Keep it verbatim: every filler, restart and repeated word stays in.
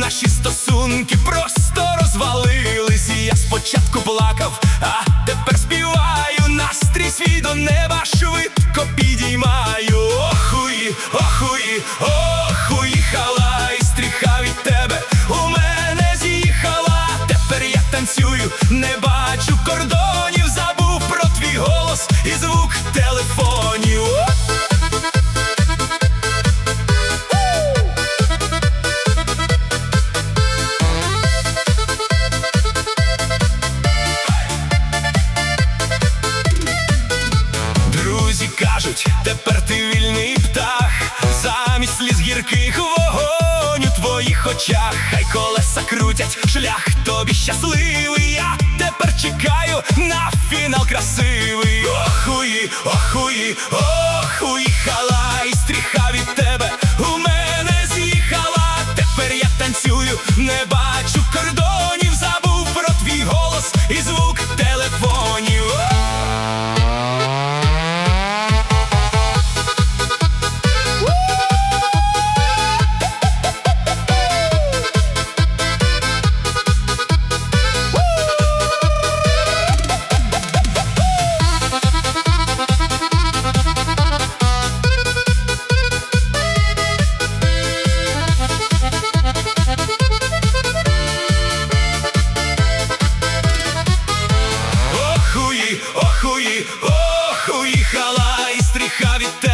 наші стосунки просто розвалились. І я спочатку плакав, а тепер співаю. Настрій свій до неба швидко підіймаю. Охуї, охуї, охуїхала, і стріха від тебе у мене з'їхала. Тепер я танцюю, не бачу кордонів, забув про твій голос і звук телефонів. Друзі кажуть, тепер ти вільний птах, замість сліз гірких вогонь у твоїх очах. Хай колеса крутять, шлях тобі щасливий. Я тепер чекаю на фінал красивий. Охуї, охуї, охуїхала, і стріха від тебе у мене з'їхала. Тепер я танцюю, не бачу кордонів, забув про твій голос і звук телефонів. Охуї, охуїхала, і стріха від тебе